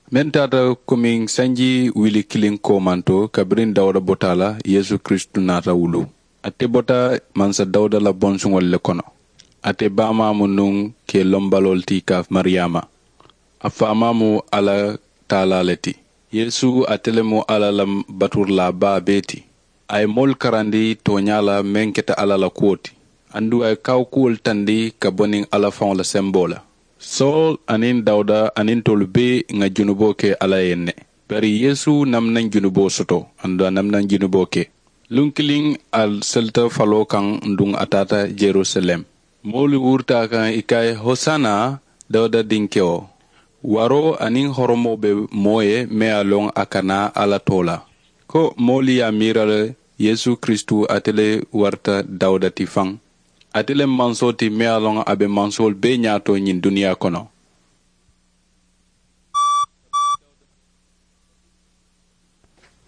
Mentata coming sanji wili killing komanto kabrin Dawda botala Yesu Kristu nata wulu. Ate bota mansa Dawda la bonsungol le kono. Ate bama munung ke lombalol ti ka Mariama. Afama mu ala taala leti. Yesu atelemo ala lam batur la ba beti. Ay mol karandi tonyala menketa ala la kuoti. Andu ay kaw kuol tandi ka boning ala faon la sembola. Saul anin Dawda anin tolbe nga junubo ke ala yenne. Bari Yesu namnan junubo soto. Andu namnan junubo ke. Lunkiling al selta falo kang ndung atata Jerusalem. Moli wurta kan ikay Hosana Dawda dinkeo. Waro anin horomo be moye me along akana ala tola. Ko moli ya mirale Yesu Kristu atele warta Dawda tifang. Atele mansoti me along abe mansol be nyato nyin dunia kono.